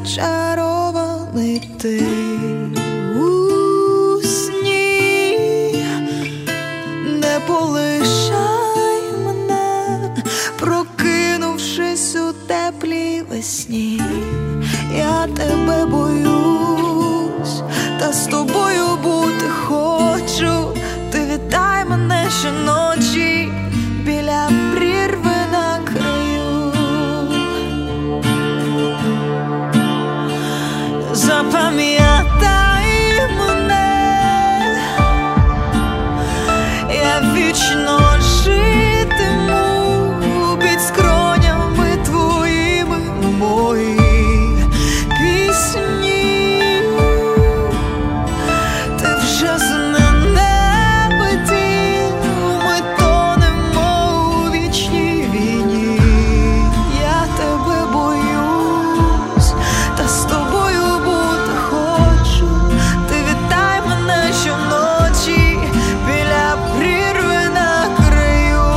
зачарований ти у сні, не полишай мене, прокинувшись у теплій весні. Я тебе боюсь, та з тобою бути хочу. Ти вітай мене щоночі біля прірви на краю. Запам'ятай мене, я вічно житиму під скронями твоїми мої пісні. Ти вже зненавидів, ми тонемо у вічній війні. Я тебе боюсь, та з тобою бути хочу. Ти вітай мене щоночі біля прірви на краю.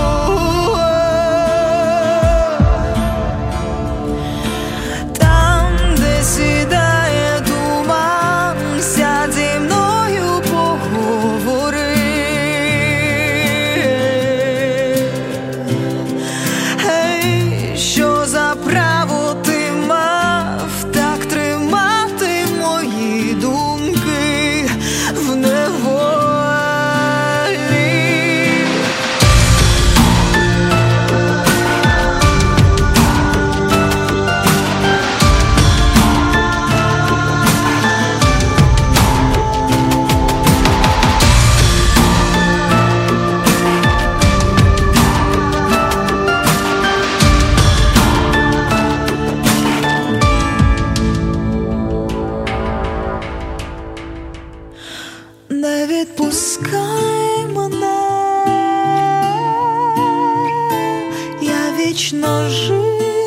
Там, де сідає туман, сядь зі мною поговори. Гей, що за право ти мав так тримати мої думки в неволі? Не відпускай мене, я вічно житиму